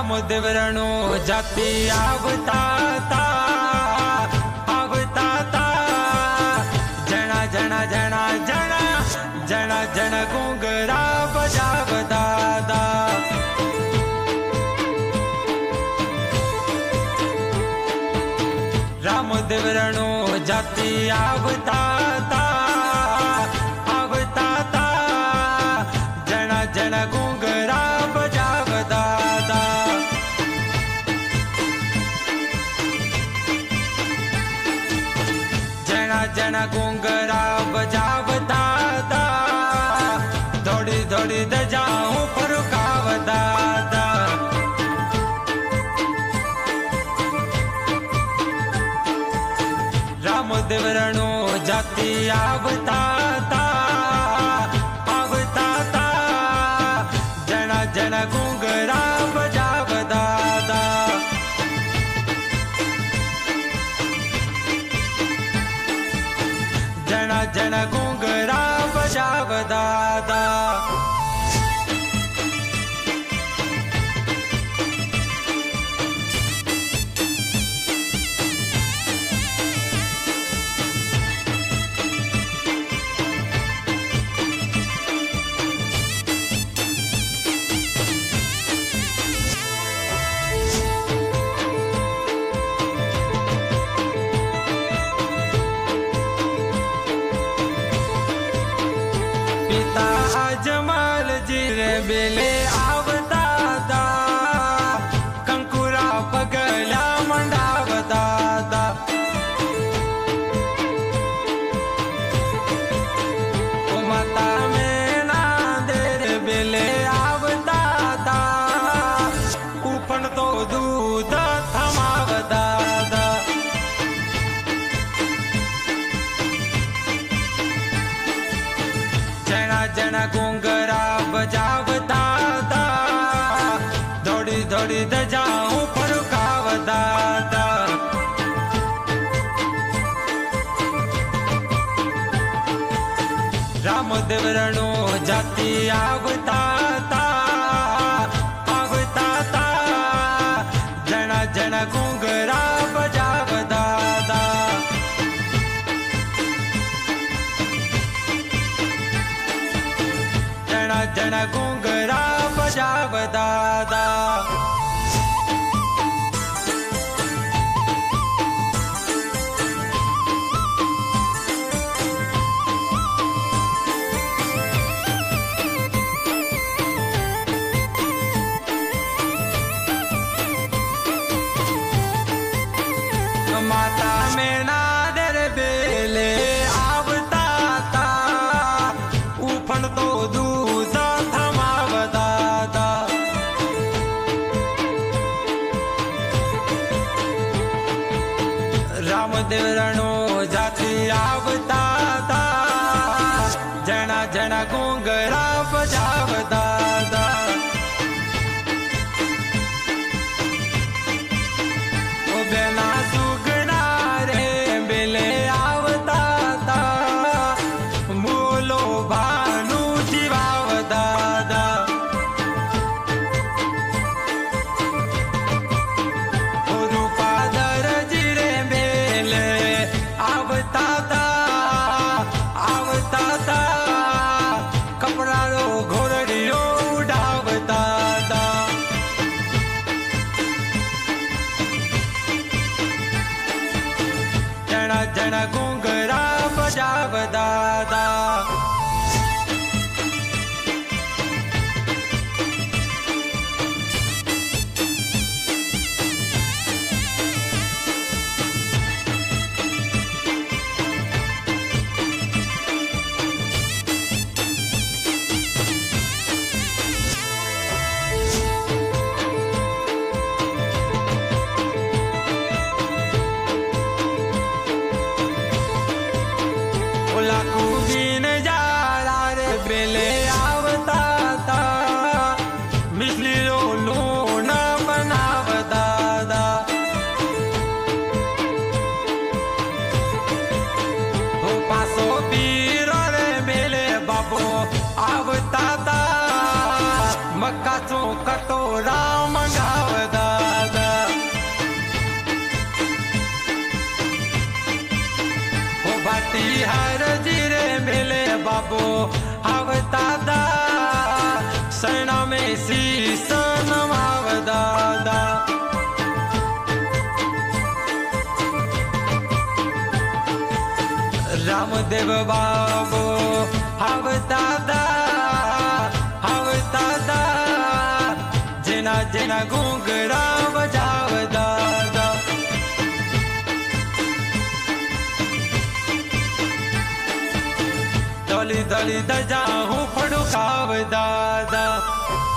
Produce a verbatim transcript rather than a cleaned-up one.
राम देवरणो जाति आवता ता आवता ता जना जना जना जना जना जना घुंघरा बजावता ता। राम देवरणो जाति आवता ता आवता ता जना जना घुंघरा बजावता ता। जना जना घुंघरा बजावता ता दौड़ी दौड़ी दजाऊं फरुकावता ता। राम देवरणो जाति आवता ता आवता ता जना जना घुंघरा बजावता ता। जना जना घुंघरा बजावता ता। पिता अजमल जी रे बेले आवता ता कंकुरा पगला मंडावता ता। ओ माता में नांदेर बेले आवता ता उफन तो दूध थमावता ता। जना जना घुंघरा बजावता ता दौड़ी दौड़ी दजाऊं फरुकावता ता। राम देवरणो जाति आवता ता आवता ता जना जना घुंघरा बजावता ता। जना जना घुंघरा बजावता ता। माता में नादर बेले आवता ता उफन तो दूध थमावता ता। राम देवरणो जाति आवता ता जना जना घुंघरा बजावता ता। ओ बेना सुगना रे बेले आवता ता मूलो भानु जीवावता ता। ओ रूपादर जिरे बेले आवता ता आवता ता कपड़ा रो घोड़ियो उड़ावता ता। जना जना घुंघरा बजावता ता। लाखू बीन जारा रे बेले आवता ता मिसली रो लूना बनावता ता। हो पासो पीर रे बेले बाबो आवता ता मक्का चो कटोरा मंगाव मोती हर जीरे मिले बाबू हव दादा सैना में शीश नमाव दादा। रामदेव बाबू हव दादा हव दादा जिना जिना घूंघरा बजाव दादा। दली दली दजाहूं फड़ुकाव दादा।